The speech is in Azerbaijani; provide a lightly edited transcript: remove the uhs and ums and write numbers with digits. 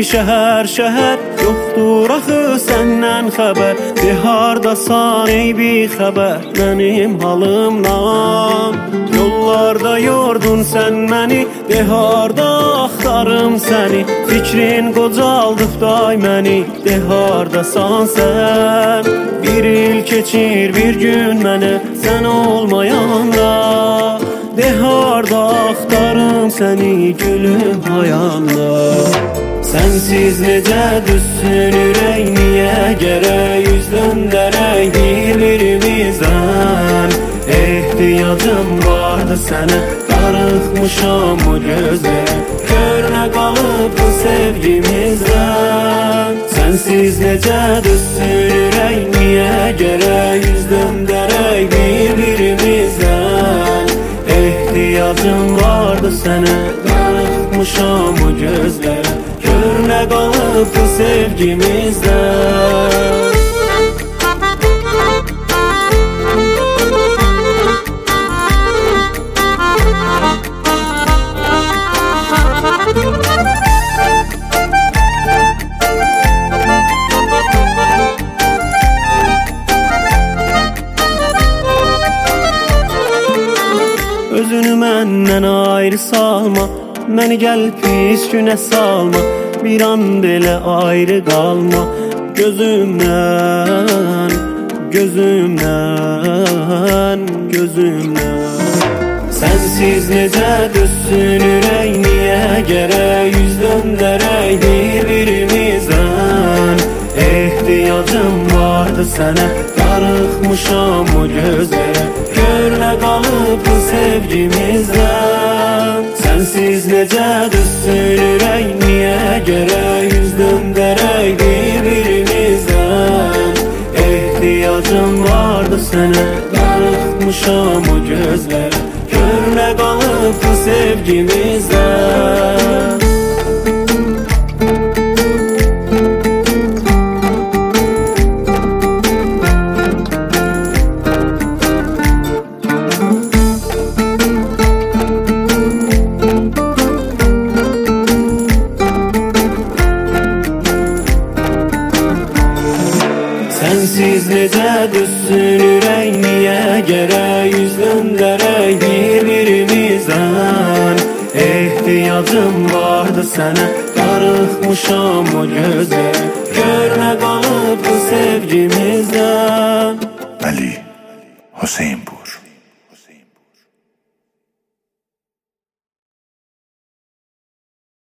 şəhər yoxdur axı səndən xəbər. De hardasan ey bixəbər mənim halımdan. Yollarda yordun sən məni, de harda axtarım səni. Fikrin qocaldıb day məni, de hardasan sən. Bir il keçir bir gün mənə sən olmayanda. De harda axtarım səni gülüm hayanda. Sənsiz necə düşsün ürək, niyə gərək üz döndərək bir-birimizdən. Ehtiyacım vardı sənə, darıxmışam o gözlərə. Gör nə qalıb bu sevgimizdən. Sənsiz necə düşsün ürək, niyə gərək üz döndərək bir-birimizdən. Ehtiyacım vardı sənə, darıxmışam o gözlərə. Gör nə qalıb bu sevgimizdən. Özünü məndən ayrı salma, məni gəl pis günə salma. Bir an belə ayrı qalma gözümdən, gözümdən, gözümdən. Sənsiz necə düşsün ürək, niyə gərək üz döndərək bir-birimizdən. Ehtiyacım vardı sənə, darıxmışam o gözlərə. Gör nə qalıb bu sevgimizdən. Sənsiz necə düşsün ürək, niyə gərək üz döndərək bir-birimizdən. Ehtiyacım vardı sənə, darıxmışam o gözlərə. Gör nə qalıb bu sevgimizdən. Sənsiz necə düşsün ürək, niyə gərək üz döndərək bir-birimizdən. Ehtiyacım vardı sənə, darıxmışam o gözlərə. Gör nə qalıb bu sevgimizdən. Ali Hüseyin